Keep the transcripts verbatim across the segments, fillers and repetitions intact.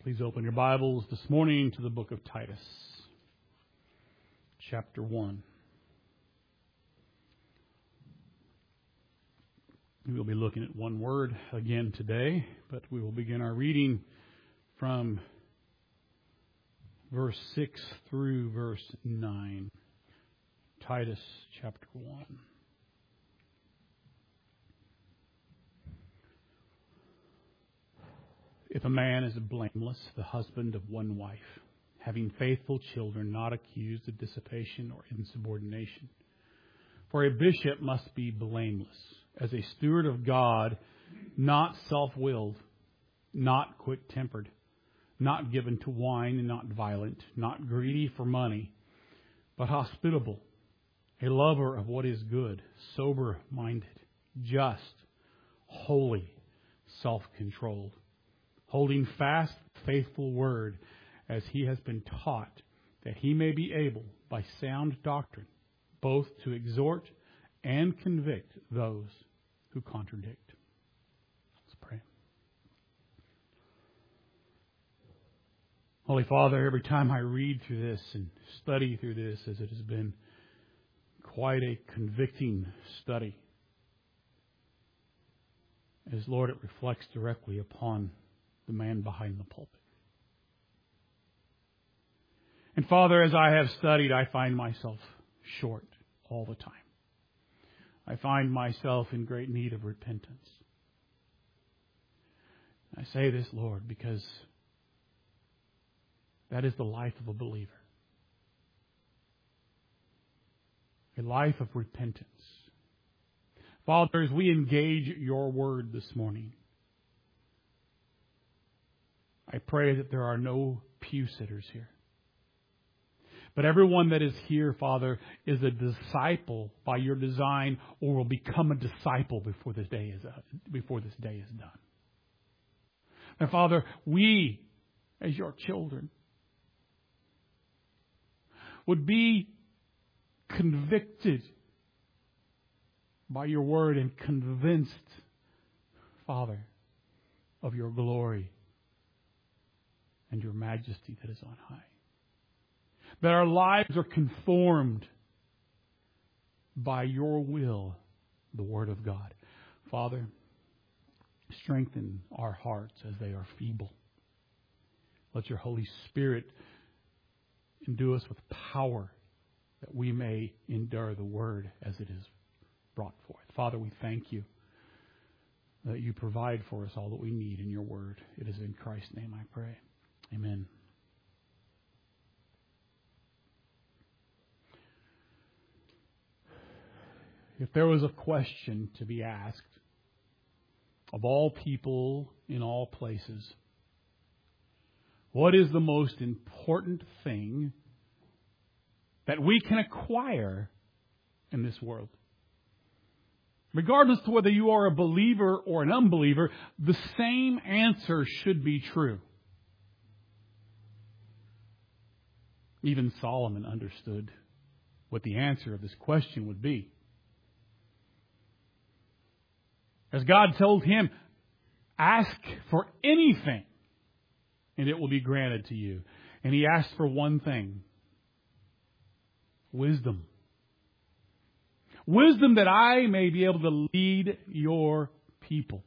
Please open your Bibles this morning to the book of Titus, chapter one. We will be looking at one word again today, but we will begin our reading from verse six through verse nine. Titus chapter one. If a man is blameless, the husband of one wife, having faithful children, not accused of dissipation or insubordination. For a bishop must be blameless, as a steward of God, not self-willed, not quick-tempered, not given to wine and not violent, not greedy for money, but hospitable, a lover of what is good, sober-minded, just, holy, self-controlled, holding fast faithful word as he has been taught, that he may be able, by sound doctrine, both to exhort and convict those who contradict. Let's pray. Holy Father, every time I read through this and study through this, as it has been quite a convicting study, as Lord, it reflects directly upon the man behind the pulpit. And Father, as I have studied, I find myself short all the time. I find myself in great need of repentance. I say this, Lord, because that is the life of a believer. A life of repentance. Father, as we engage your word this morning, I pray that there are no pew sitters here. But everyone that is here, Father, is a disciple by your design, or will become a disciple before this day is uh, before this day is done. And Father, we, as your children, would be convicted by your word and convinced, Father, of your glory and your majesty that is on high. That our lives are conformed by your will, the Word of God. Father, strengthen our hearts as they are feeble. Let your Holy Spirit endue us with power that we may endure the Word as it is brought forth. Father, we thank you that you provide for us all that we need in your Word. It is in Christ's name I pray. Amen. If there was a question to be asked of all people in all places, what is the most important thing that we can acquire in this world? Regardless to whether you are a believer or an unbeliever, the same answer should be true. Even Solomon understood what the answer of this question would be. As God told him, ask for anything and it will be granted to you. And he asked for one thing. Wisdom. Wisdom that I may be able to lead your people.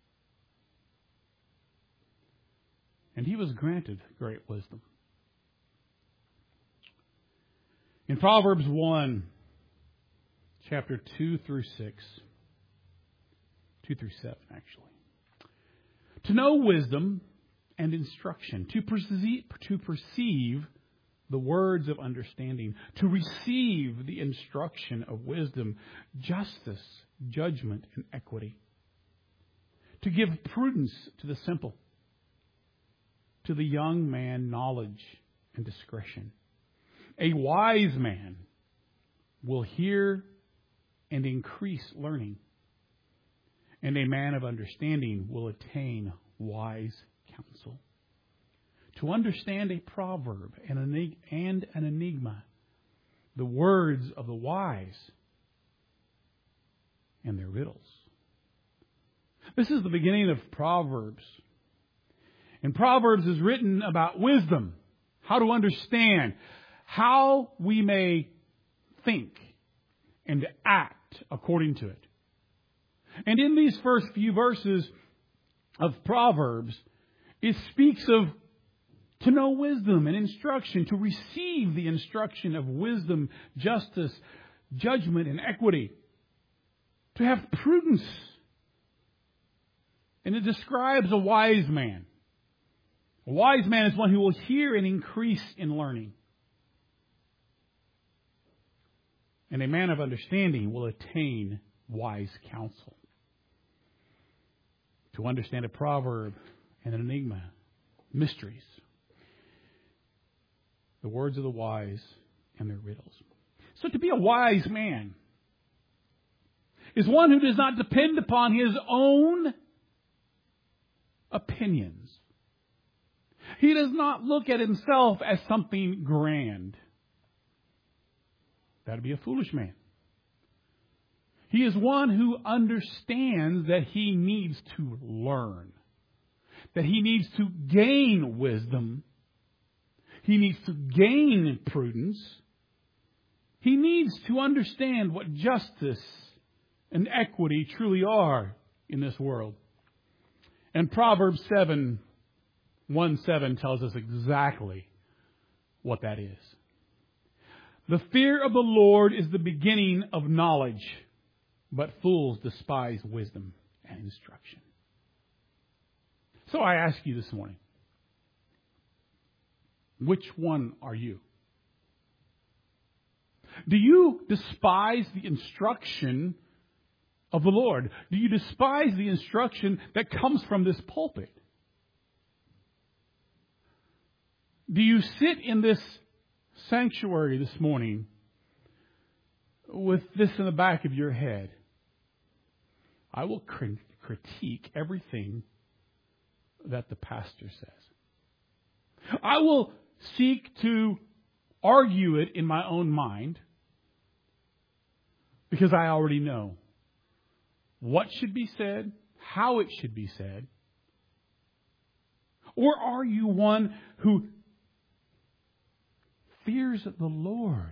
And he was granted great wisdom. In Proverbs one, chapter two through six, two through seven actually, to know wisdom and instruction, to perceive, to perceive the words of understanding, to receive the instruction of wisdom, justice, judgment, and equity, to give prudence to the simple, to the young man knowledge and discretion. A wise man will hear and increase learning, and a man of understanding will attain wise counsel. To understand a proverb and an enigma, the words of the wise and their riddles. This is the beginning of Proverbs. And Proverbs is written about wisdom, how to understand, how we may think and to act according to it. And in these first few verses of Proverbs, it speaks of to know wisdom and instruction, to receive the instruction of wisdom, justice, judgment, and equity, to have prudence. And it describes a wise man. A wise man is one who will hear and increase in learning. And a man of understanding will attain wise counsel. To understand a proverb and an enigma, mysteries, the words of the wise and their riddles. So to be a wise man is one who does not depend upon his own opinions. He does not look at himself as something grand. That would be a foolish man. He is one who understands that he needs to learn, that he needs to gain wisdom, he needs to gain prudence, he needs to understand what justice and equity truly are in this world. And Proverbs seven, one seven tells us exactly what that is. The fear of the Lord is the beginning of knowledge, but fools despise wisdom and instruction. So I ask you this morning, which one are you? Do you despise the instruction of the Lord? Do you despise the instruction that comes from this pulpit? Do you sit in this sanctuary this morning with this in the back of your head? I will critique everything that the pastor says. I will seek to argue it in my own mind because I already know what should be said, how it should be said. Or are you one who fears the Lord?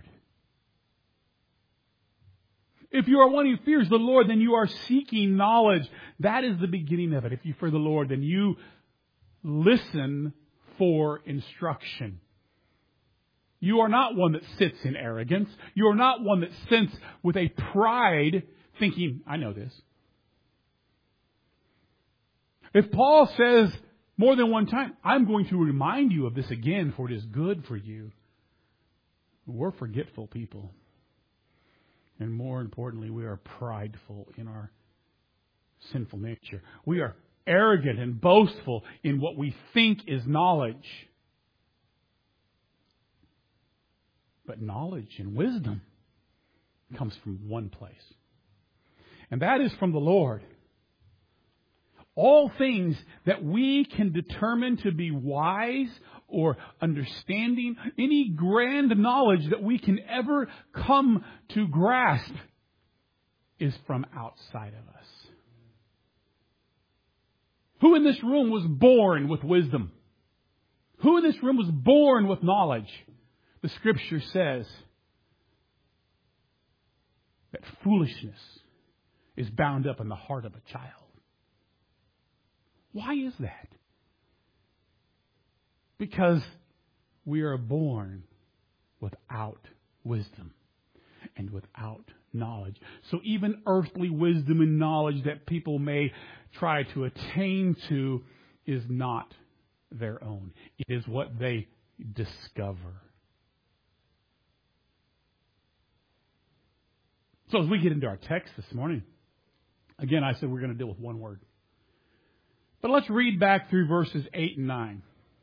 If you are one who fears the Lord, then you are seeking knowledge. That is the beginning of it. If you fear the Lord, then you listen for instruction. You are not one that sits in arrogance. You are not one that sits with a pride thinking, I know this. If Paul says more than one time, I'm going to remind you of this again, for it is good for you. We're forgetful people. And more importantly, we are prideful in our sinful nature. We are arrogant and boastful in what we think is knowledge. But knowledge and wisdom comes from one place. And that is from the Lord. All things that we can determine to be wise or understanding, any grand knowledge that we can ever come to grasp is from outside of us. Who in this room was born with wisdom? Who in this room was born with knowledge? The Scripture says that foolishness is bound up in the heart of a child. Why is that? Because we are born without wisdom and without knowledge. So even earthly wisdom and knowledge that people may try to attain to is not their own. It is what they discover. So as we get into our text this morning, again, I said we're going to deal with one word. But let's read back through verses eight and nine.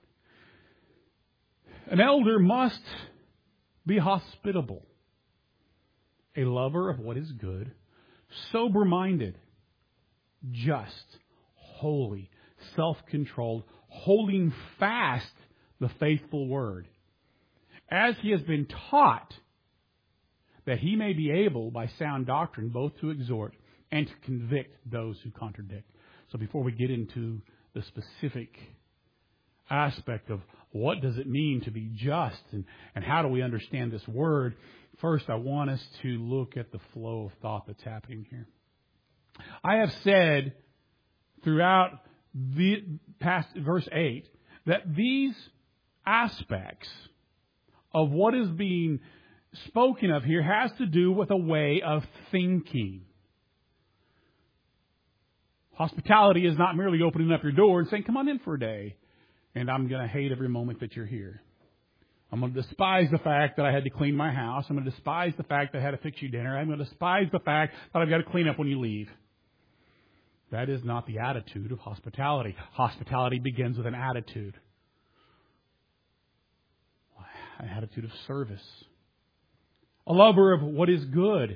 An elder must be hospitable, a lover of what is good, sober-minded, just, holy, self-controlled, holding fast the faithful word, as he has been taught, that he may be able, by sound doctrine, both to exhort and to convict those who contradict. So before we get into the specific aspect of what does it mean to be just and, and how do we understand this word, first I want us to look at the flow of thought that's happening here. I have said throughout the past verse eight that these aspects of what is being spoken of here has to do with a way of thinking. Hospitality is not merely opening up your door and saying, come on in for a day, and I'm going to hate every moment that you're here. I'm going to despise the fact that I had to clean my house. I'm going to despise the fact that I had to fix you dinner. I'm going to despise the fact that I've got to clean up when you leave. That is not the attitude of hospitality. Hospitality begins with an attitude. An attitude of service. A lover of what is good.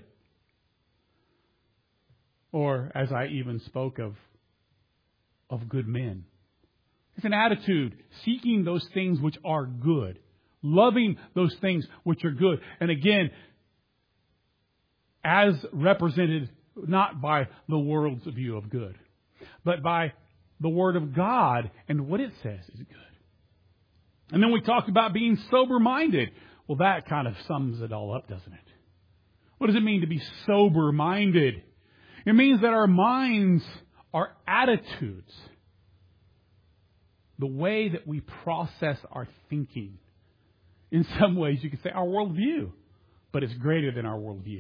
Or, as I even spoke of, of good men. It's an attitude, seeking those things which are good. Loving those things which are good. And again, as represented not by the world's view of good, but by the Word of God and what it says is good. And then we talked about being sober-minded. Well, that kind of sums it all up, doesn't it? What does it mean to be sober-minded? It means that our minds, our attitudes, the way that we process our thinking, in some ways you could say our worldview, but it's greater than our worldview.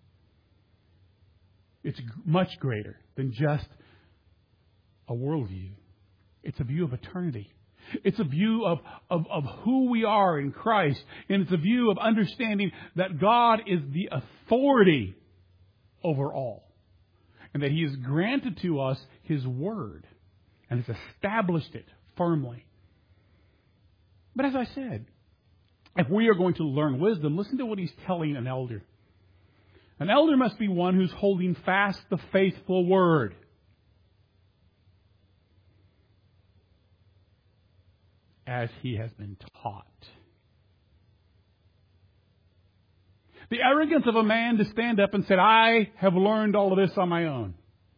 It's much greater than just a worldview. It's a view of eternity. It's a view of, of, of who we are in Christ. And it's a view of understanding that God is the authority over all. And that He has granted to us His Word. And has established it firmly. But as I said, if we are going to learn wisdom, listen to what He's telling an elder. An elder must be one who's holding fast the faithful Word. As he has been taught. The arrogance of a man to stand up and say, I have learned all of this on my own.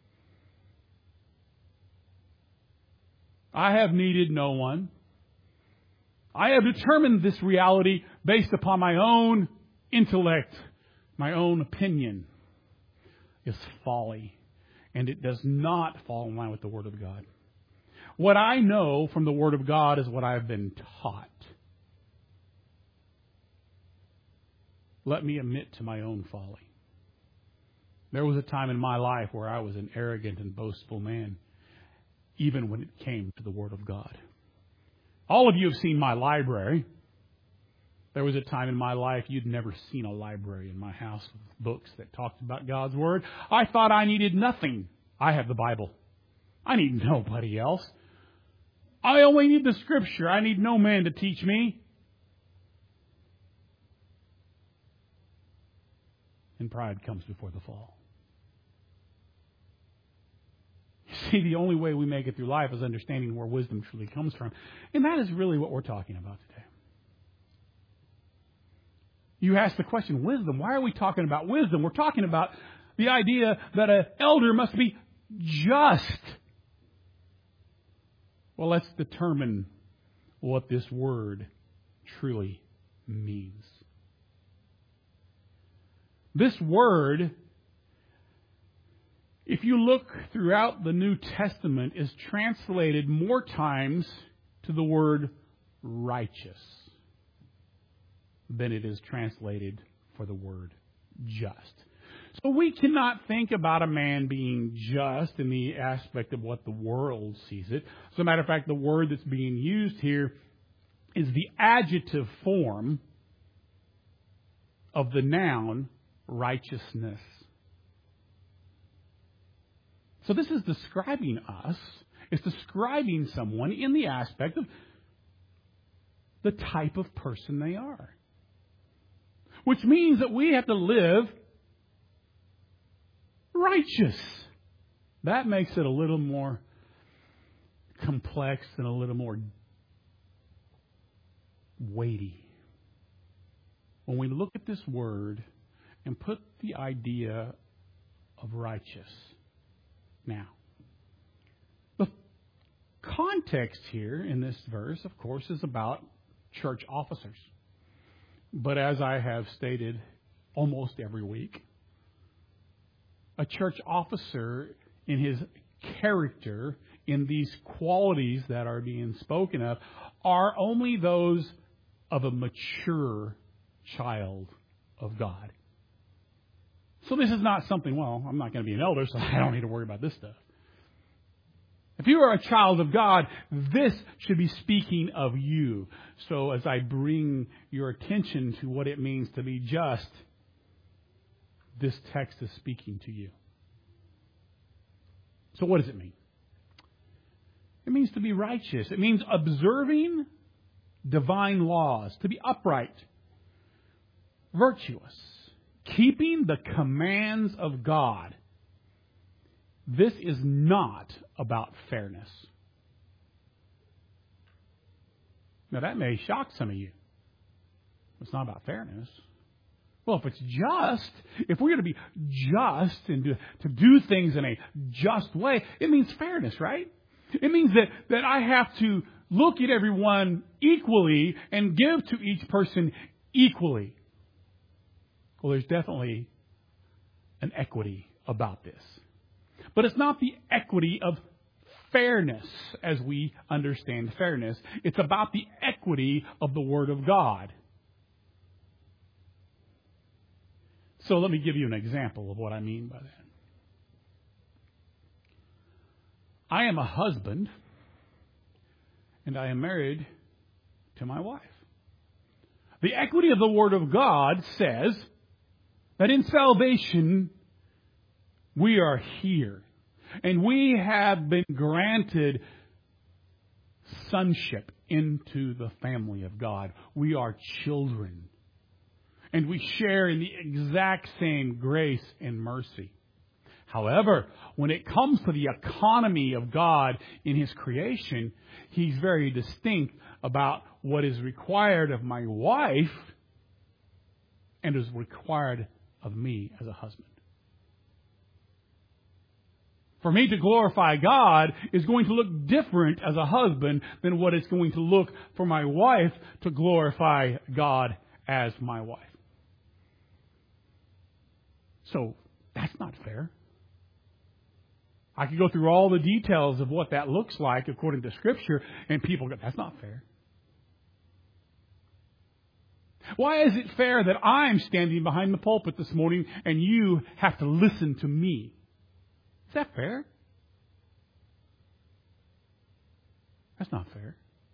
I have needed no one. I have determined this reality based upon my own intellect, my own opinion, is folly. And it does not fall in line with the Word of God. What I know from the Word of God is what I've been taught. Let me admit to my own folly. There was a time in my life where I was an arrogant and boastful man, even when it came to the Word of God. All of you have seen my library. There was a time in my life you'd never seen a library in my house with books that talked about God's Word. I thought I needed nothing. I have the Bible. I need nobody else. I only need the Scripture. I need no man to teach me. And pride comes before the fall. You see, the only way we make it through life is understanding where wisdom truly comes from. And that is really what we're talking about today. You ask the question, wisdom. Why are we talking about wisdom? We're talking about the idea that an elder must be just. Well, let's determine what this word truly means. This word, if you look throughout the New Testament, is translated more times to the word righteous than it is translated for the word just. So we cannot think about a man being just in the aspect of what the world sees it. As a matter of fact, the word that's being used here is the adjective form of the noun righteousness. So this is describing us. It's describing someone in the aspect of the type of person they are. Which means that we have to live righteous. That makes it a little more complex and a little more weighty. When we look at this word and put the idea of righteous. Now, the context here in this verse, of course, is about church officers. But as I have stated almost every week, a church officer in his character, in these qualities that are being spoken of, are only those of a mature child of God. So this is not something, well, I'm not going to be an elder, so I don't need to worry about this stuff. If you are a child of God, this should be speaking of you. So as I bring your attention to what it means to be just, this text is speaking to you. So what does it mean? It means to be righteous. It means observing divine laws, to be upright, virtuous, keeping the commands of God. This is not about fairness. Now that may shock some of you. It's not about fairness. Well, if it's just, if we're going to be just and do, to do things in a just way, it means fairness, right? It means that, that I have to look at everyone equally and give to each person equally. Well, there's definitely an equity about this. But it's not the equity of fairness as we understand fairness. It's about the equity of the Word of God. So let me give you an example of what I mean by that. I am a husband, and I am married to my wife. The equity of the Word of God says that in salvation we are here, and we have been granted sonship into the family of God. We are children. And we share in the exact same grace and mercy. However, when it comes to the economy of God in His creation, He's very distinct about what is required of my wife and is required of me as a husband. For me to glorify God is going to look different as a husband than what it's going to look for my wife to glorify God as my wife. So, that's not fair. I could go through all the details of what that looks like according to Scripture, and people go, that's not fair. Why is it fair that I'm standing behind the pulpit this morning and you have to listen to me? Is that fair? That's not fair.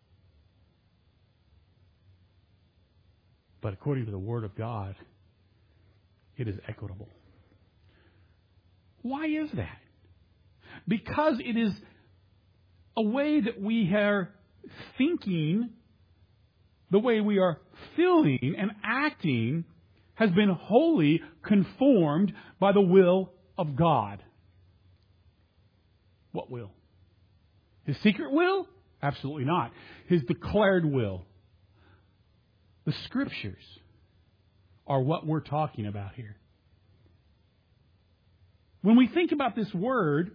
But according to the Word of God, it is equitable. Why is that? Because it is a way that we are thinking, the way we are feeling and acting has been wholly conformed by the will of God. What will? His secret will? Absolutely not. His declared will. The Scriptures are what we're talking about here. When we think about this word,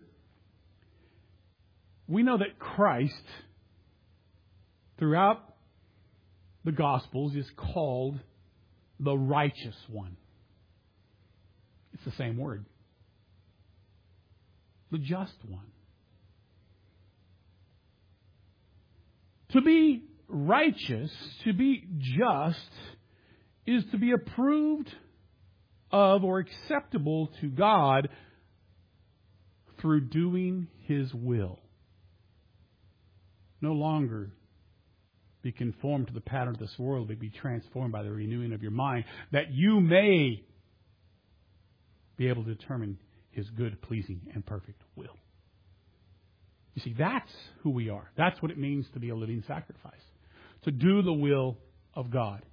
we know that Christ, throughout the Gospels, is called the righteous one. It's the same word. The just one. To be righteous, to be just, is to be approved of or acceptable to God through doing His will. No longer be conformed to the pattern of this world, but be transformed by the renewing of your mind, that you may be able to determine His good, pleasing, and perfect will. You see, that's who we are. That's what it means to be a living sacrifice. To do the will of God.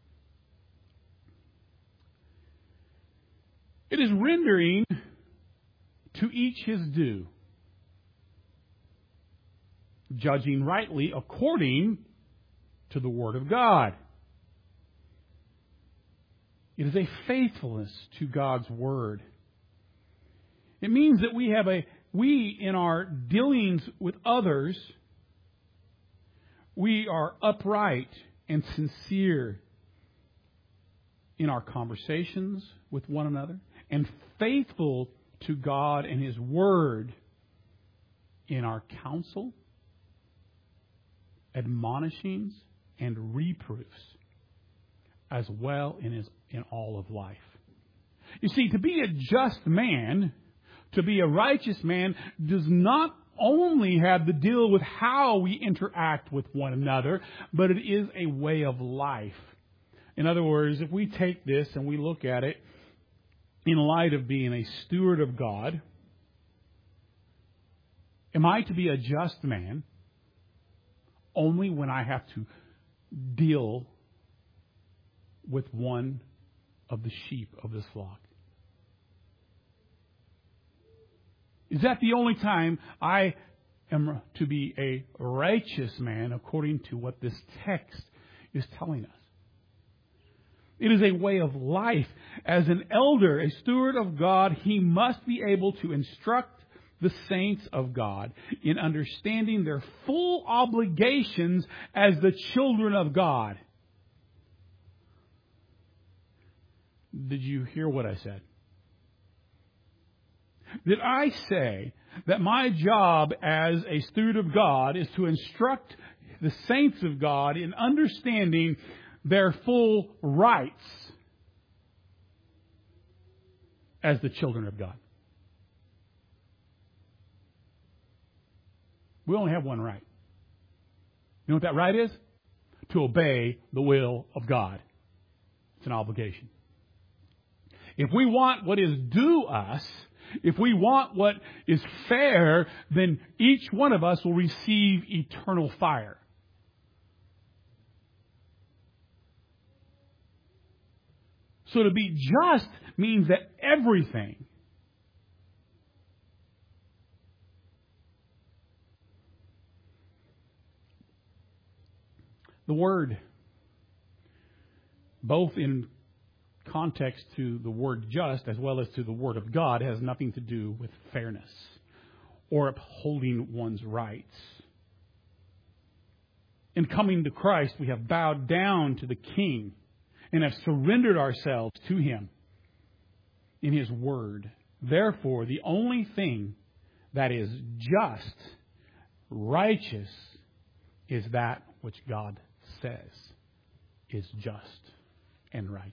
It is rendering to each his due, judging rightly according to the Word of God. It is a faithfulness to God's Word. It means that we have a, we in our dealings with others we are upright and sincere in our conversations with one another and faithful to God and His Word in our counsel, admonishings, and reproofs, as well in, his, in all of life. You see, to be a just man, to be a righteous man, does not only have to deal with how we interact with one another, but it is a way of life. In other words, if we take this and we look at it in light of being a steward of God, am I to be a just man only when I have to deal with one of the sheep of this flock? Is that the only time I am to be a righteous man according to what this text is telling us? It is a way of life. As an elder, a steward of God, he must be able to instruct the saints of God in understanding their full obligations as the children of God. Did you hear what I said? Did I say that my job as a steward of God is to instruct the saints of God in understanding their full rights as the children of God? We only have one right. You know what that right is? To obey the will of God. It's an obligation. If we want what is due us, if we want what is fair, then each one of us will receive eternal fire. So to be just means that everything the word, both in context to the word just as well as to the word of God, has nothing to do with fairness or upholding one's rights. In coming to Christ, we have bowed down to the King and have surrendered ourselves to Him in His Word. Therefore, the only thing that is just, righteous, is that which God says is just and righteous.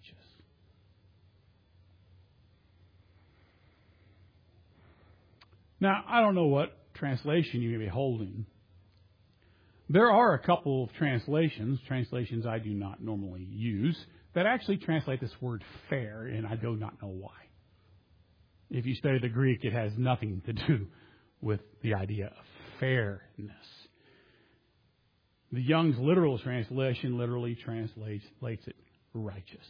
Now, I don't know what translation you may be holding. There are a couple of translations, translations I do not normally use, that actually translate this word fair, and I do not know why. If you study the Greek, it has nothing to do with the idea of fairness. The Young's literal translation literally translates it righteous.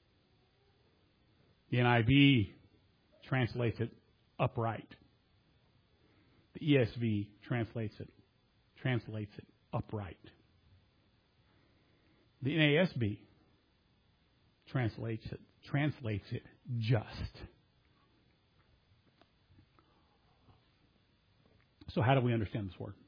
The N I V translates it upright. The E S V translates it translates it upright. The N A S B translates it translates it just. So how do we understand this word?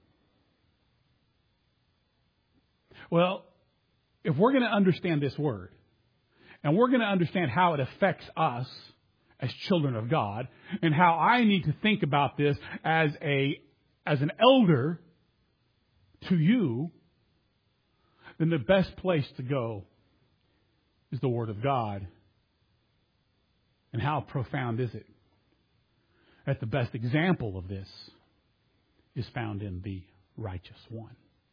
Well, if we're going to understand this word, and we're going to understand how it affects us as children of God, and how I need to think about this as a as an elder to you, then the best place to go is the Word of God. And how profound is it? That the best example of this is found in the righteous one.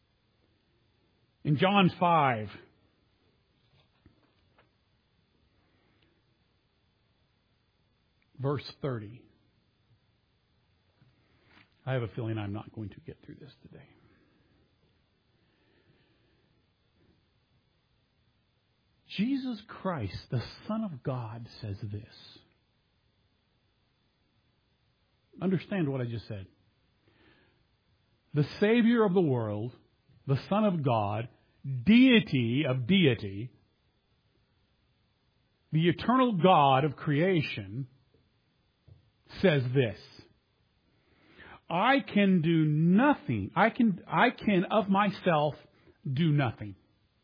In John five, verse thirty, I have a feeling I'm not going to get through this today. Jesus Christ, the Son of God, says this. Understand what I just said. The Savior of the world, the Son of God, deity of deity, the eternal God of creation, says this. I can do nothing. I can, I can of myself do nothing.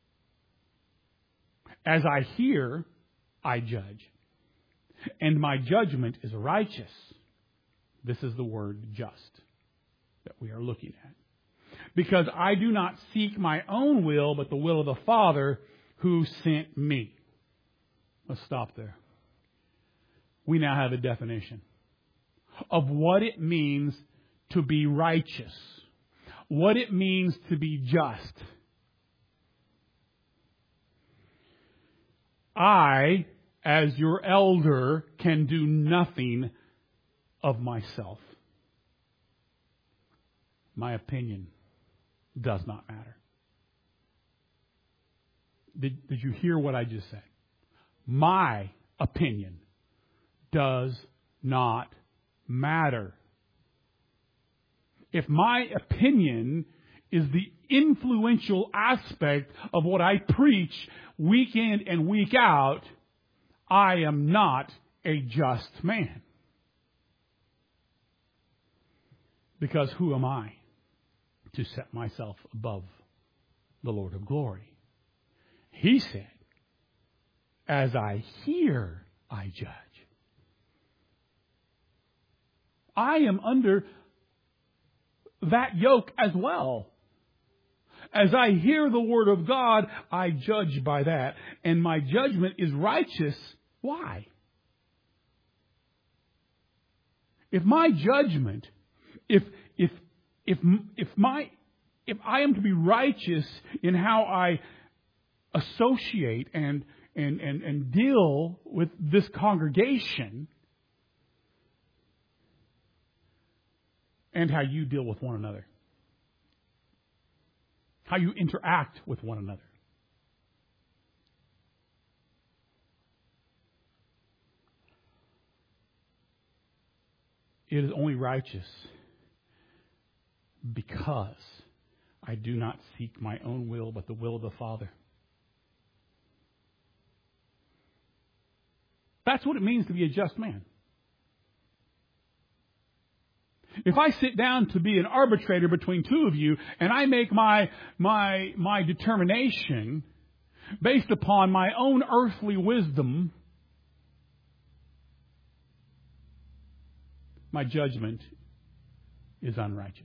As I hear, I judge. And my judgment is righteous. This is the word just that we are looking at. Because I do not seek my own will, but the will of the Father who sent me. Let's stop there. We now have a definition of what it means to be righteous, what it means to be just. I, as your elder, can do nothing of myself. My opinion does not matter. Did, did you hear what I just said? My opinion does not matter. If my opinion is the influential aspect of what I preach week in and week out, I am not a just man. Because who am I to set myself above the Lord of glory? He said, as I hear, I judge. I am under that yoke as well. As I hear the Word of God, I judge by that. And my judgment is righteous. Why? If my judgment, if if if if my if I am to be righteous in how I associate and and and, and deal with this congregation, and how you deal with one another, how you interact with one another. It is only righteous because I do not seek my own will, but the will of the Father. That's what it means to be a just man. If I sit down to be an arbitrator between two of you and I make my my my determination based upon my own earthly wisdom, my judgment is unrighteous.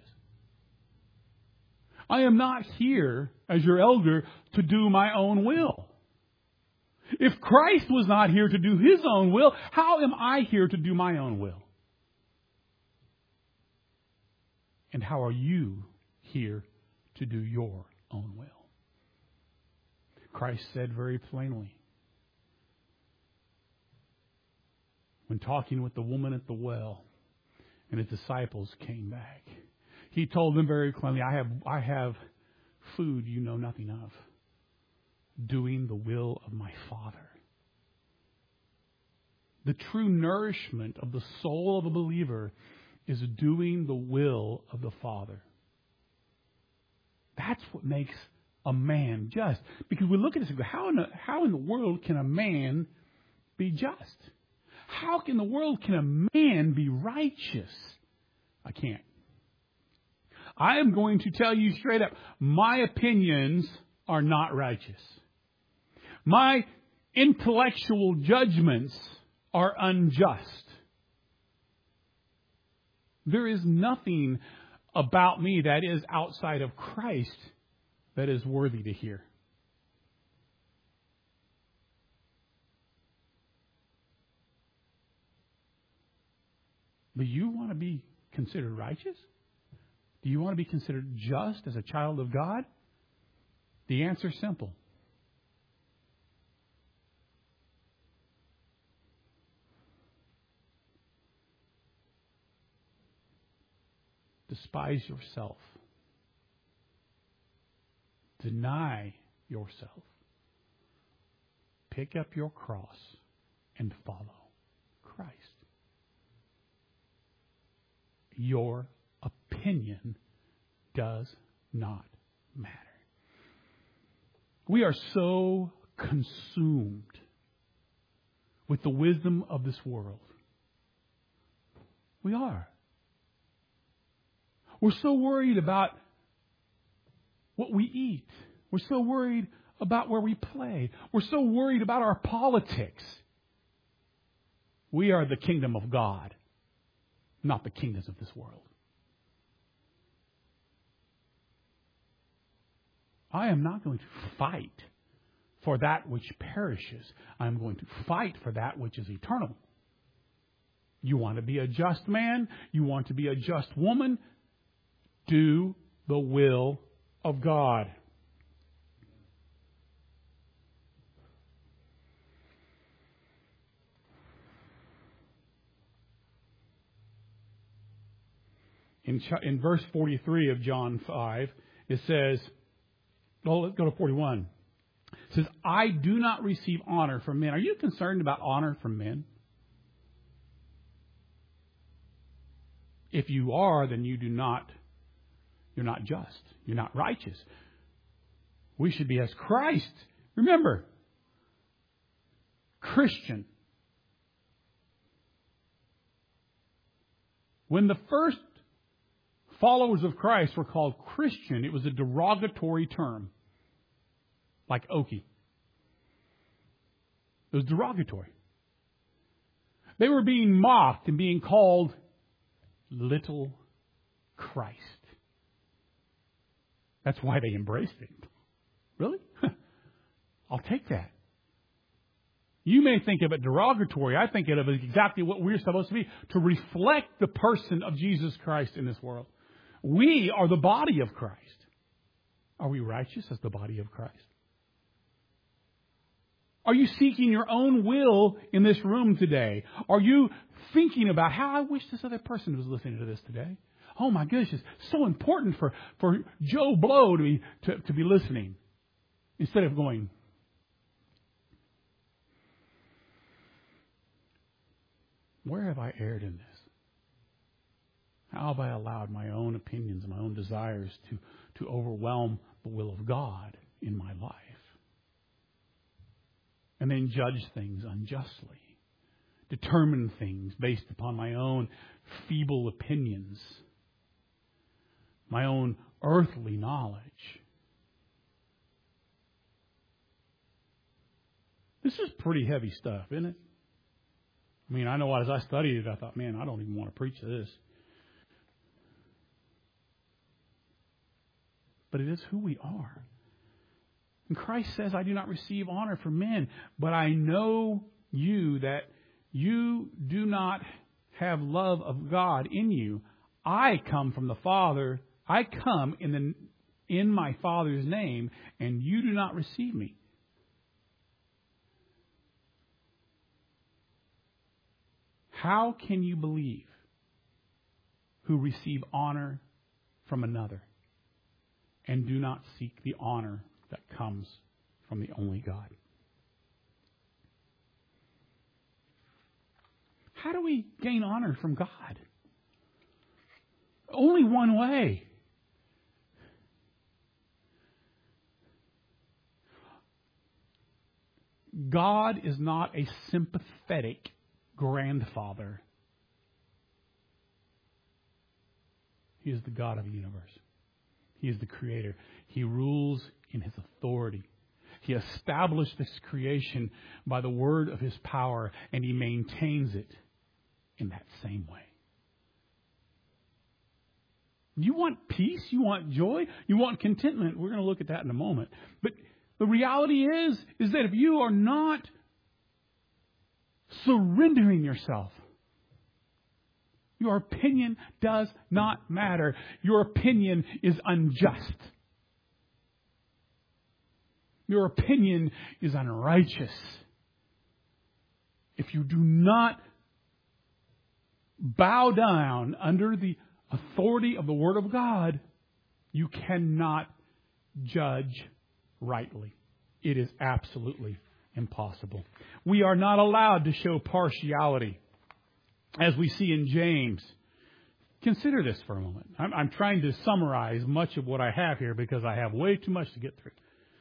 I am not here as your elder to do my own will. If Christ was not here to do His own will, how am I here to do my own will? And how are you here to do your own will? Christ said very plainly, when talking with the woman at the well, and His disciples came back, He told them very plainly, I have, I have food you know nothing of, doing the will of my Father. The true nourishment of the soul of a believer is doing the will of the Father. That's what makes a man just. Because we look at this and go, how in the, how in the world can a man be just? How in the world can a man be righteous? I can't. I am going to tell you straight up, my opinions are not righteous. My intellectual judgments are unjust. There is nothing about me that is outside of Christ that is worthy to hear. But you want to be considered righteous? Do you want to be considered just as a child of God? The answer is simple. Despise yourself. Deny yourself. Pick up your cross and follow Christ. Your opinion does not matter. We are so consumed with the wisdom of this world. We are. We're so worried about what we eat. We're so worried about where we play. We're so worried about our politics. We are the kingdom of God, not the kingdoms of this world. I am not going to fight for that which perishes. I am going to fight for that which is eternal. You want to be a just man? You want to be a just woman? Do the will of God. In, in verse forty-three of John five, it says, well, let's go to forty-one. It says, I do not receive honor from men. Are you concerned about honor from men? If you are, then you do not, you're not just. You're not righteous. We should be as Christ. Remember, Christian. When the first followers of Christ were called Christian, it was a derogatory term. Like Okie. It was derogatory. They were being mocked and being called little Christ. That's why they embraced it. Really? I'll take that. You may think of it derogatory. I think of it as exactly what we're supposed to be, to reflect the person of Jesus Christ in this world. We are the body of Christ. Are we righteous as the body of Christ? Are you seeking your own will in this room today? Are you thinking about how I wish this other person was listening to this today? Oh my goodness, it's so important for, for Joe Blow to be, to, to be listening. Instead of going, where have I erred in this? How have I allowed my own opinions and my own desires to, to overwhelm the will of God in my life? And then judge things unjustly. Determine things based upon my own feeble opinions. My own earthly knowledge. This is pretty heavy stuff, isn't it? I mean, I know as I studied it, I thought, man, I don't even want to preach this. But it is who we are. And Christ says, I do not receive honor from men, but I know you that you do not have love of God in you. I come from the Father. I come in the in my Father's name, and you do not receive me. How can you believe who receive honor from another and do not seek the honor that comes from the only God? How do we gain honor from God? Only one way. God is not a sympathetic grandfather. He is the God of the universe. He is the creator. He rules in His authority. He established this creation by the word of His power, and He maintains it in that same way. You want peace? You want joy? You want contentment? We're going to look at that in a moment. But the reality is, is that if you are not surrendering yourself, your opinion does not matter. Your opinion is unjust. Your opinion is unrighteous. If you do not bow down under the authority of the Word of God, you cannot judge rightly. It is absolutely impossible. We are not allowed to show partiality, as we see in James. Consider this for a moment. I'm, I'm trying to summarize much of what I have here because I have way too much to get through.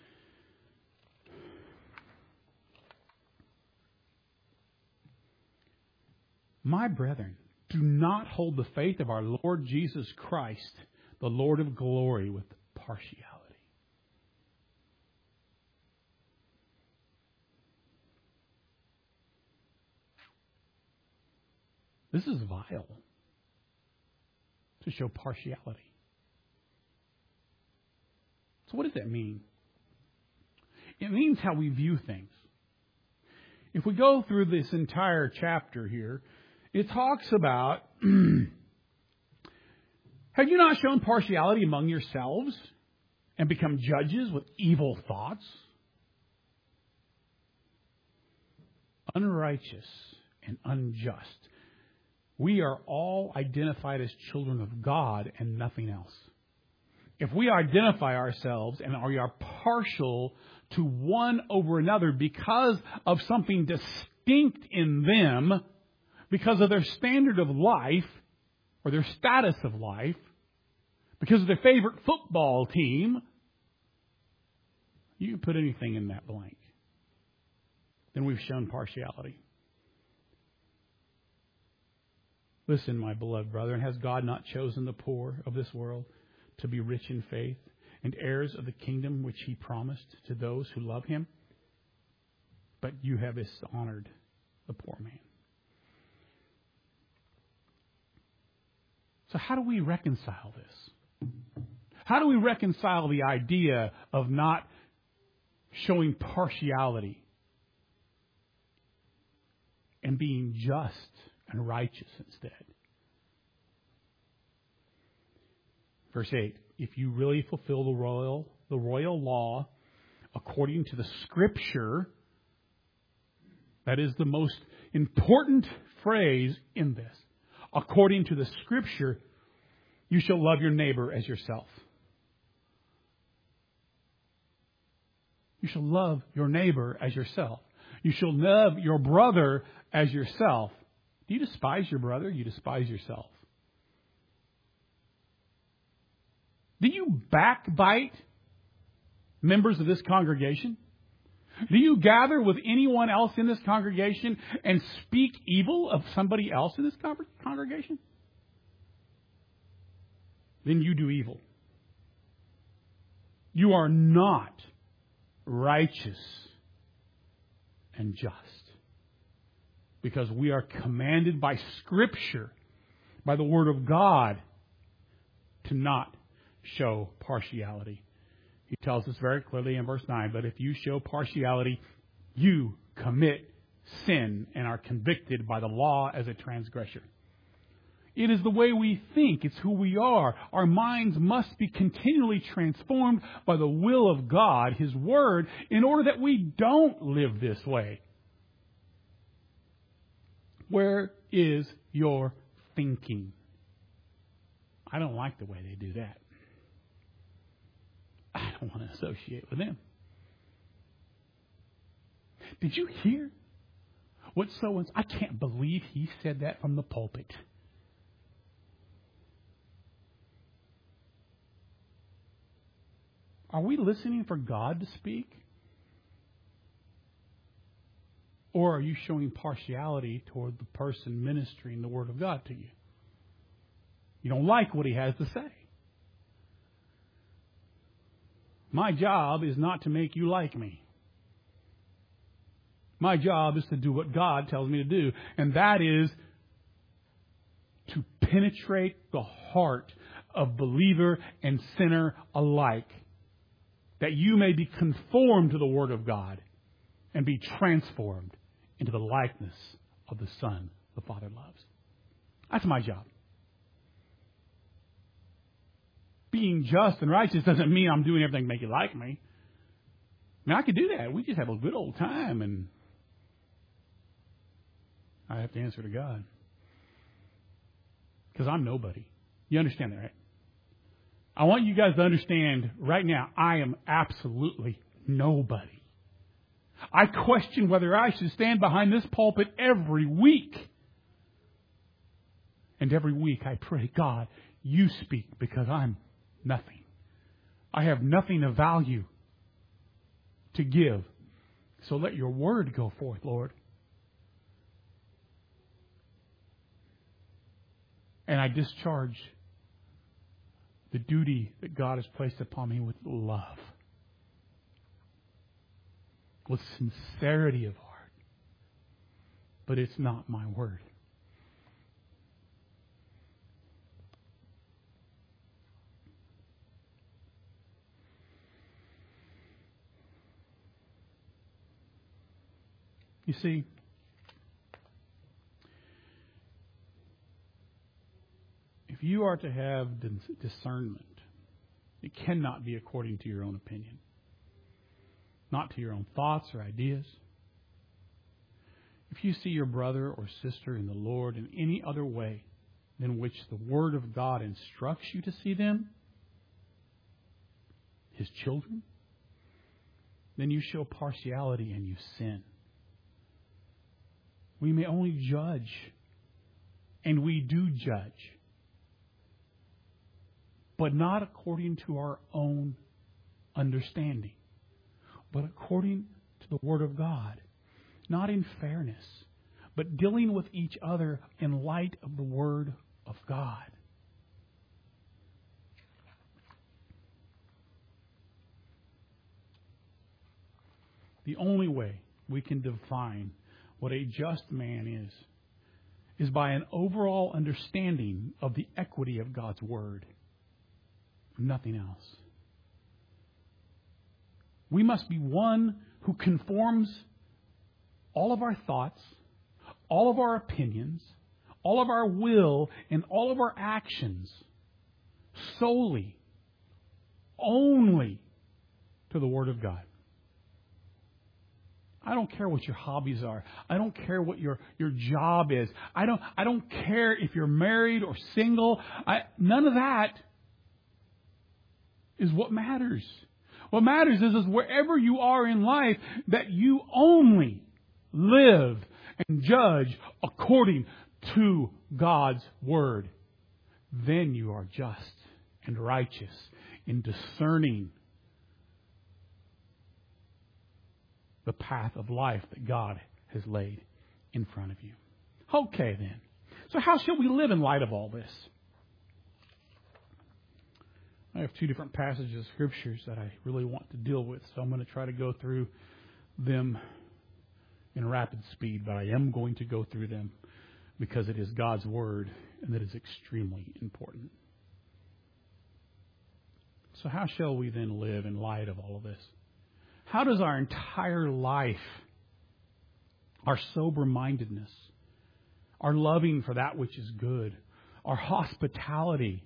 My brethren, do not hold the faith of our Lord Jesus Christ, the Lord of glory, with partiality. This is vile to show partiality. So what does that mean? It means how we view things. If we go through this entire chapter here, it talks about, have you not shown partiality among yourselves and become judges with evil thoughts? Unrighteous and unjust. We are all identified as children of God and nothing else. If we identify ourselves and we are partial to one over another because of something distinct in them, because of their standard of life or their status of life, because of their favorite football team, you can put anything in that blank. Then we've shown partiality. Listen, my beloved brethren, has God not chosen the poor of this world to be rich in faith and heirs of the kingdom which He promised to those who love Him? But you have dishonored the poor man. So how do we reconcile this? How do we reconcile the idea of not showing partiality and being just and righteous instead? Verse eight, if you really fulfill the royal, the royal law according to the Scripture, that is the most important phrase in this. According to the Scripture, you shall love your neighbor as yourself. You shall love your neighbor as yourself. You shall love your brother as yourself. Do you despise your brother? You despise yourself. Do you backbite members of this congregation? Do you gather with anyone else in this congregation and speak evil of somebody else in this congregation? Then you do evil. You are not righteous and just. Because we are commanded by Scripture, by the Word of God, to not show partiality. He tells us very clearly in verse nine, but if you show partiality, you commit sin and are convicted by the law as a transgressor. It is the way we think. It's who we are. Our minds must be continually transformed by the will of God, His Word, in order that we don't live this way. Where is your thinking? I don't like the way they do that. I don't want to associate with them. Did you hear what so-and-so? I can't believe he said that from the pulpit. Are we listening for God to speak? Or are you showing partiality toward the person ministering the Word of God to you? You don't like what he has to say. My job is not to make you like me. My job is to do what God tells me to do. And that is to penetrate the heart of believer and sinner alike. That you may be conformed to the Word of God and be transformed into the likeness of the Son the Father loves. That's my job. Being just and righteous doesn't mean I'm doing everything to make you like me. I mean, I could do that. We just have a good old time, and I have to answer to God. Because I'm nobody. You understand that, right? I want you guys to understand right now, I am absolutely nobody. I question whether I should stand behind this pulpit every week. And every week I pray, God, you speak, because I'm nothing. I have nothing of value to give. So let your word go forth, Lord. And I discharge the duty that God has placed upon me with love. With sincerity of heart. But it's not my word. You see, if you are to have discernment, it cannot be according to your own opinion, not to your own thoughts or ideas. If you see your brother or sister in the Lord in any other way than which the Word of God instructs you to see them, His children, then you show partiality and you sin. We may only judge, and we do judge, but not according to our own understanding, but according to the Word of God. Not in fairness, but dealing with each other in light of the Word of God. The only way we can define what a just man is, is by an overall understanding of the equity of God's Word. Nothing else. We must be one who conforms all of our thoughts, all of our opinions, all of our will, and all of our actions solely, only to the Word of God. I don't care what your hobbies are. I don't care what your, your job is. I don't I don't care if you're married or single. I, none of that is what matters. What matters is, is wherever you are in life, that you only live and judge according to God's Word. Then you are just and righteous in discerning the path of life that God has laid in front of you. Okay, then. So how shall we live in light of all this? I have two different passages of Scriptures that I really want to deal with, so I'm going to try to go through them in rapid speed, but I am going to go through them because it is God's Word and it is extremely important. So how shall we then live in light of all of this? How does our entire life, our sober-mindedness, our loving for that which is good, our hospitality,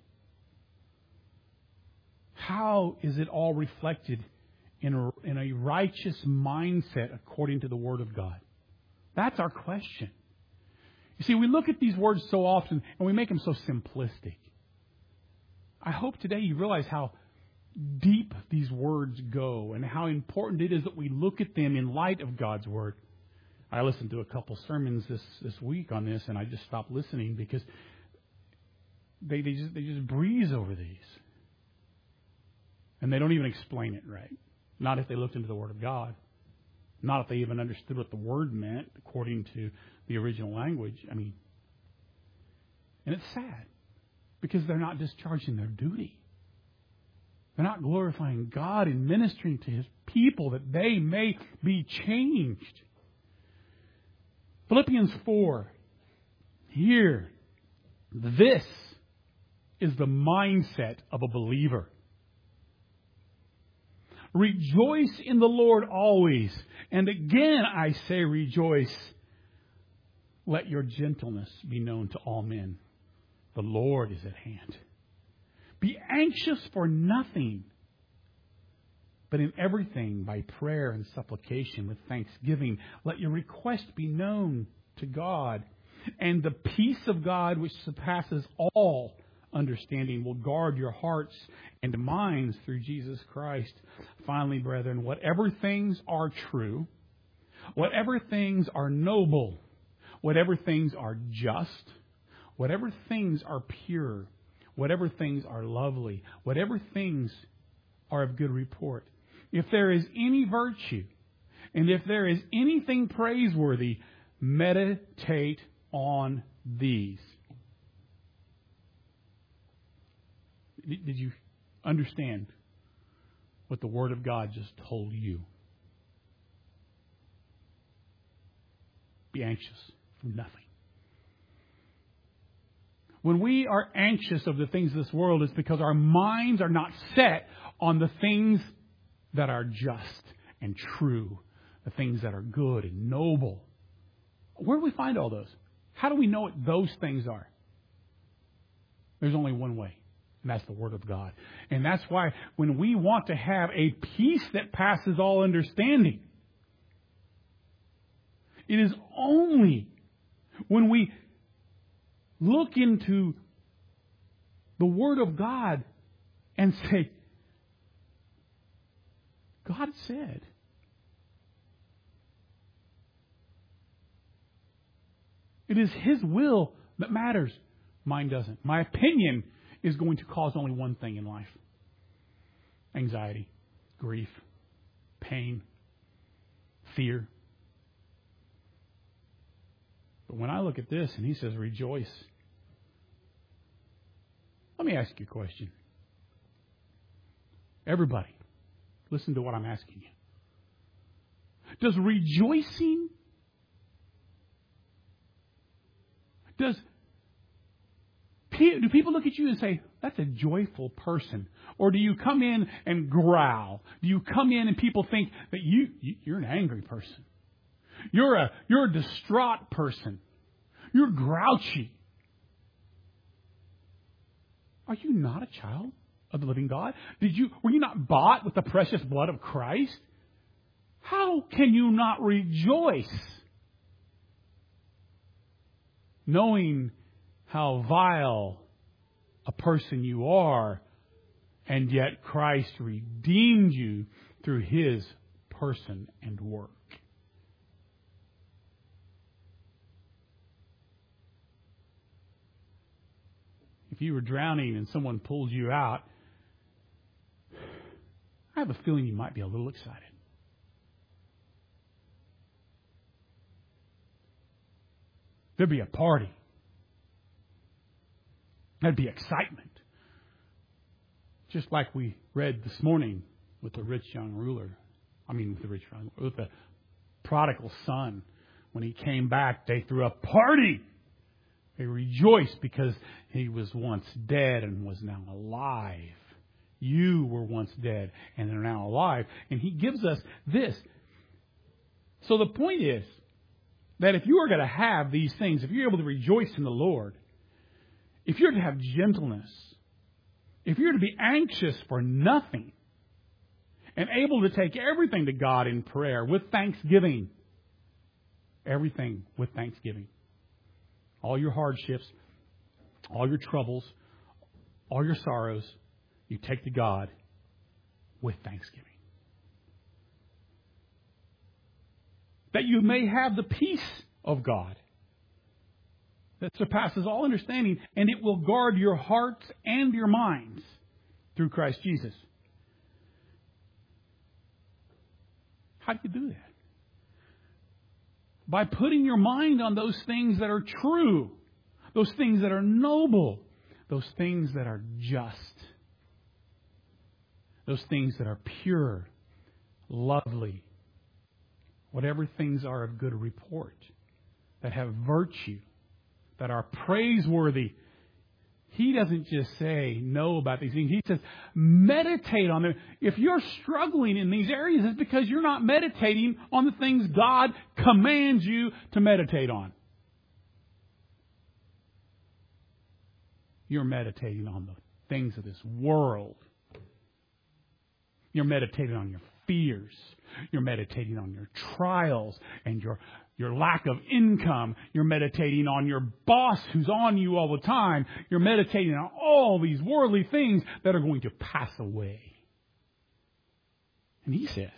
how is it all reflected in a, in a righteous mindset according to the Word of God? That's our question. You see, we look at these words so often and we make them so simplistic. I hope today you realize how deep these words go and how important it is that we look at them in light of God's Word. I listened to a couple sermons this, this week on this, and I just stopped listening because they, they just they just breeze over these. And they don't even explain it right. Not if they looked into the Word of God. Not if they even understood what the word meant according to the original language. I mean, and it's sad because they're not discharging their duty. They're not glorifying God and ministering to His people that they may be changed. Philippians four. Here, this is the mindset of a believer. Rejoice in the Lord always. And again I say rejoice. Let your gentleness be known to all men. The Lord is at hand. Be anxious for nothing, but in everything by prayer and supplication with thanksgiving, let your request be known to God. And the peace of God which surpasses all understanding will guard your hearts and minds through Jesus Christ. Finally, brethren, whatever things are true, whatever things are noble, whatever things are just, whatever things are pure, whatever things are lovely, whatever things are of good report, if there is any virtue, and if there is anything praiseworthy, meditate on these. Did you understand what the Word of God just told you? Be anxious for nothing. When we are anxious of the things of this world, it's because our minds are not set on the things that are just and true, the things that are good and noble. Where do we find all those? How do we know what those things are? There's only one way, and that's the Word of God. And that's why when we want to have a peace that passes all understanding, it is only when we look into the Word of God and say, God said. It is His will that matters. Mine doesn't. My opinion is going to cause only one thing in life. Anxiety, grief, pain, fear. But when I look at this and He says, rejoice. Let me ask you a question. Everybody, listen to what I'm asking you. Does rejoicing, does, do people look at you and say, that's a joyful person? Or do you come in and growl? Do you come in and people think that you, you're an angry person? You're a, you're a distraught person. You're grouchy. Are you not a child of the living God? Did you, were you not bought with the precious blood of Christ? How can you not rejoice, knowing how vile a person you are, and yet Christ redeemed you through His person and work? If you were drowning and someone pulled you out, I have a feeling you might be a little excited. There'd be a party. There'd be excitement. Just like we read this morning with the rich young ruler. I mean, with the rich young, with the prodigal son. When he came back, they threw a party. They rejoiced because he was once dead and was now alive. You were once dead and are now alive. And He gives us this. So the point is that if you are going to have these things, if you're able to rejoice in the Lord, if you're to have gentleness, if you're to be anxious for nothing, and able to take everything to God in prayer with thanksgiving, everything with thanksgiving, all your hardships, all your troubles, all your sorrows, you take to God with thanksgiving. That you may have the peace of God that surpasses all understanding, and it will guard your hearts and your minds through Christ Jesus. How do you do that? By putting your mind on those things that are true, those things that are noble, those things that are just, those things that are pure, lovely, whatever things are of good report, that have virtue, that are praiseworthy. He doesn't just say no about these things. He says meditate on them. If you're struggling in these areas, it's because you're not meditating on the things God commands you to meditate on. You're meditating on the things of this world. You're meditating on your fears. You're meditating on your trials and your Your lack of income. You're meditating on your boss who's on you all the time. You're meditating on all these worldly things that are going to pass away. And He says,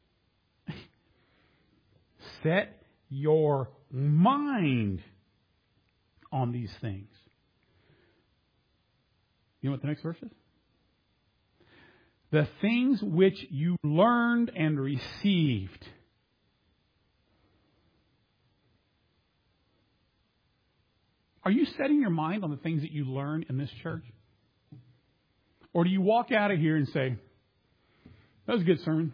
set your mind on these things. You know what the next verse is? The things which you learned and received. Are you setting your mind on the things that you learn in this church? Or do you walk out of here and say, that was a good sermon.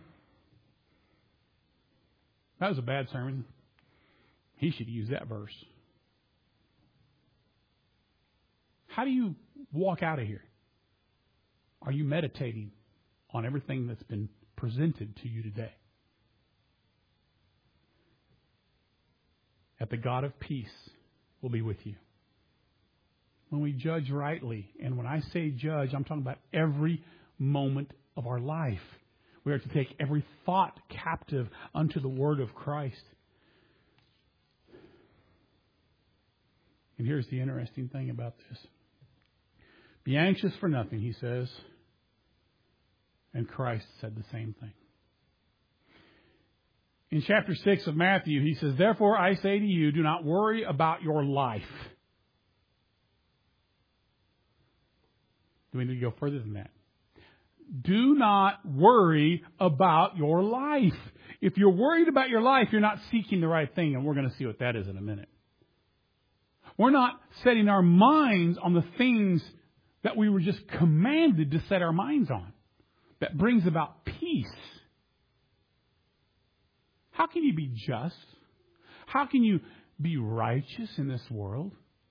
That was a bad sermon. He should use that verse. How do you walk out of here? Are you meditating on everything that's been presented to you today? that the God of peace will be with you. When we judge rightly, and when I say judge, I'm talking about every moment of our life. We are to take every thought captive unto the word of Christ. And here's the interesting thing about this. Be anxious for nothing, he says. And Christ said the same thing. In chapter six of Matthew, he says, therefore I say to you, do not worry about your life. Do we need to go further than that? Do not worry about your life. If you're worried about your life, you're not seeking the right thing, and we're going to see what that is in a minute. We're not setting our minds on the things that we were just commanded to set our minds on. That brings about peace. How can you be just? How can you be righteous in this world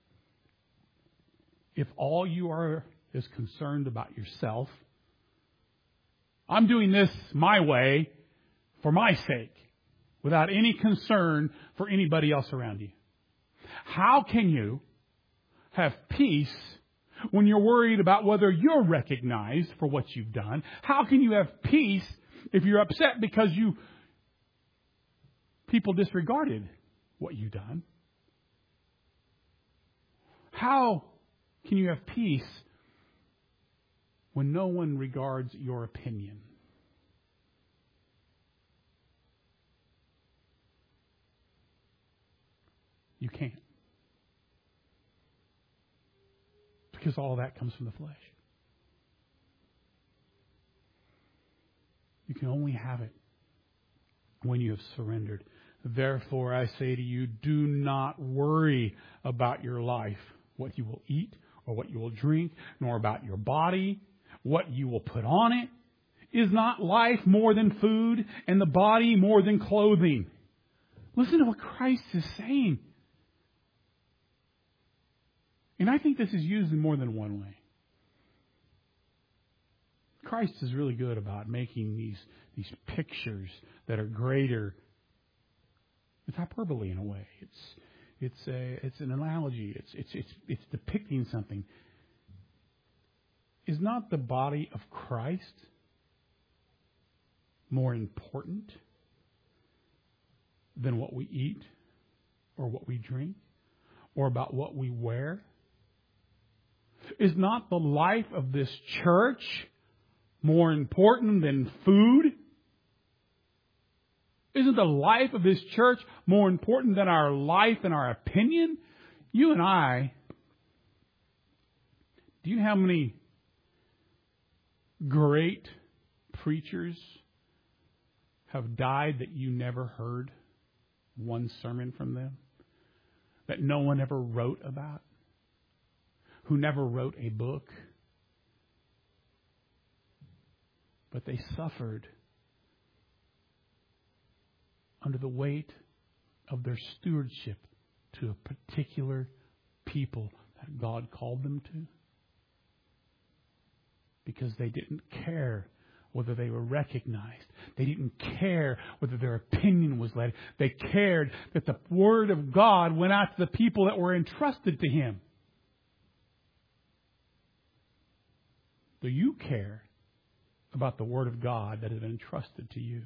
if all you are is concerned about yourself? I'm doing this my way for my sake without any concern for anybody else around you. How can you have peace when you're worried about whether you're recognized for what you've done? How can you have peace if you're upset because you people disregarded what you've done? How can you have peace when no one regards your opinion? You can't. Because all that comes from the flesh. You can only have it when you have surrendered. Therefore, I say to you, do not worry about your life, what you will eat or what you will drink, nor about your body, what you will put on it. Is not life more than food, and the body more than clothing? Listen to what Christ is saying. And I think this is used in more than one way. Christ is really good about making these, these pictures that are greater. It's hyperbole in a way. It's it's a it's an analogy. It's it's it's it's depicting something. Is not the body of Christ more important than what we eat or what we drink or about what we wear? Is not the life of this church more important than food? Isn't the life of this church more important than our life and our opinion? You and I, do you know how many great preachers have died that you never heard one sermon from them? That no one ever wrote about? Who never wrote a book? But they suffered under the weight of their stewardship to a particular people that God called them to. Because they didn't care whether they were recognized. They didn't care whether their opinion was led. They cared that the Word of God went out to the people that were entrusted to Him. Do you care about the Word of God that has been entrusted to you?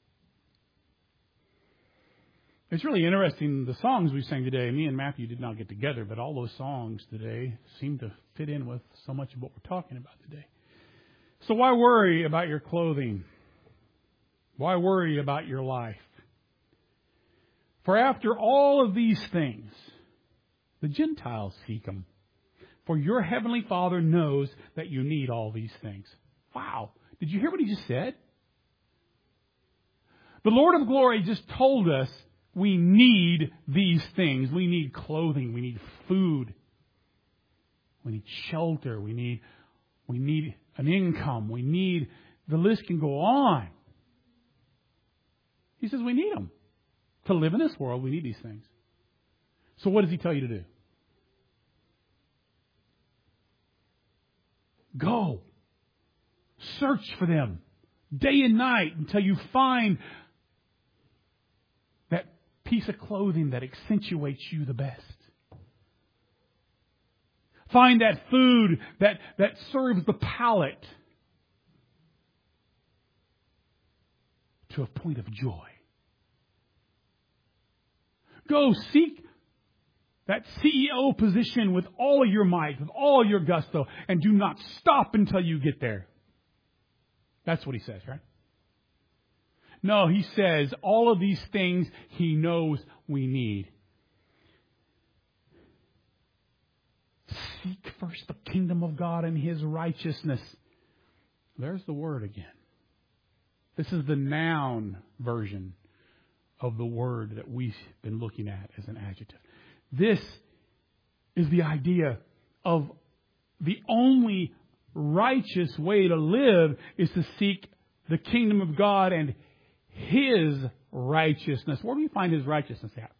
It's really interesting, the songs we sang today, me and Matthew did not get together, but all those songs today seem to fit in with so much of what we're talking about today. So why worry about your clothing? Why worry about your life? For after all of these things, the Gentiles seek them. For your heavenly Father knows that you need all these things. Wow. Did you hear what he just said? The Lord of glory just told us we need these things. We need clothing. We need food. We need shelter. We need, we need an income. We need, the list can go on. He says we need them. To live in this world, we need these things. So what does he tell you to do? Go. Search for them day and night until you find that piece of clothing that accentuates you the best. Find that food that, that serves the palate to a point of joy. Go seek that C E O position with all of your might, with all your gusto, and do not stop until you get there. That's what he says, right? No, he says all of these things he knows we need. Seek first the kingdom of God and His righteousness. There's the word again. This is the noun version of the word that we've been looking at as an adjective. This is the idea of the only righteous way to live is to seek the kingdom of God and His righteousness. Where do you find His righteousness at?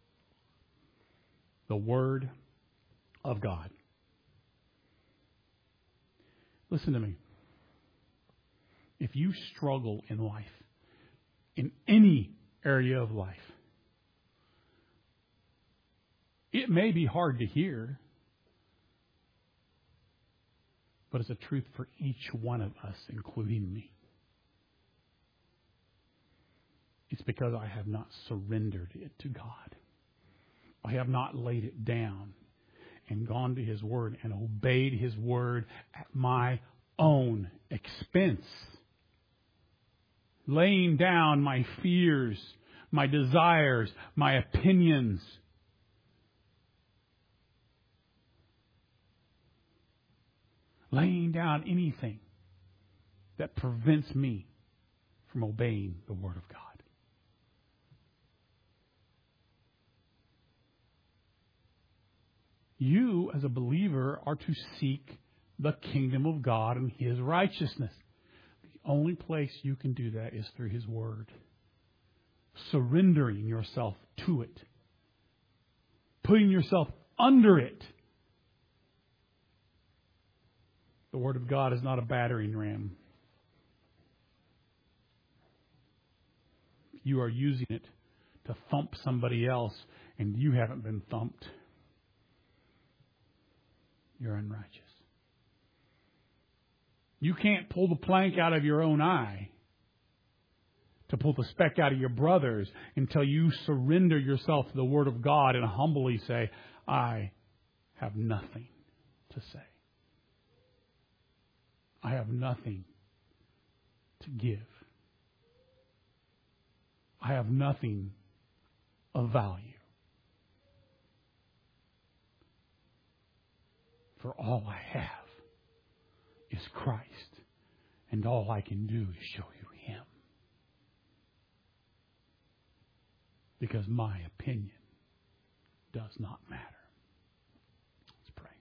The Word of God. Listen to me. If you struggle in life, in any area of life, it may be hard to hear, but it's a truth for each one of us, including me. It's because I have not surrendered it to God. I have not laid it down and gone to His Word and obeyed His Word at my own expense. Laying down my fears, my desires, my opinions. Laying down anything that prevents me from obeying the Word of God. You, as a believer, are to seek the kingdom of God and His righteousness. The only place you can do that is through His Word. Surrendering yourself to it. Putting yourself under it. The Word of God is not a battering ram. You are using it to thump somebody else, and you haven't been thumped. You're unrighteous. You can't pull the plank out of your own eye to pull the speck out of your brother's until you surrender yourself to the Word of God and humbly say, I have nothing to say. I have nothing to give. I have nothing of value. For all I have is Christ, and all I can do is show you Him. Because my opinion does not matter. Let's pray.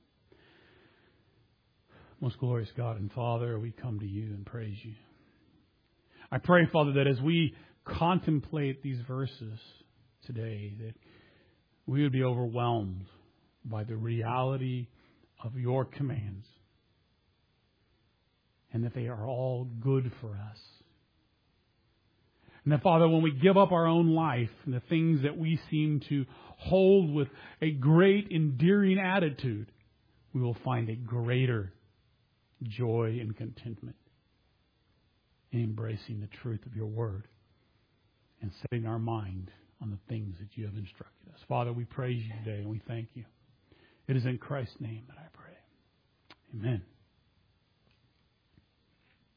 Most glorious God and Father, we come to you and praise you. I pray, Father, that as we contemplate these verses today, that we would be overwhelmed by the reality of your commands, and that they are all good for us. And that, Father, when we give up our own life and the things that we seem to hold with a great endearing attitude, we will find a greater joy and contentment in embracing the truth of your word and setting our mind on the things that you have instructed us. Father, we praise you today and we thank you. It is in Christ's name that I pray. Amen.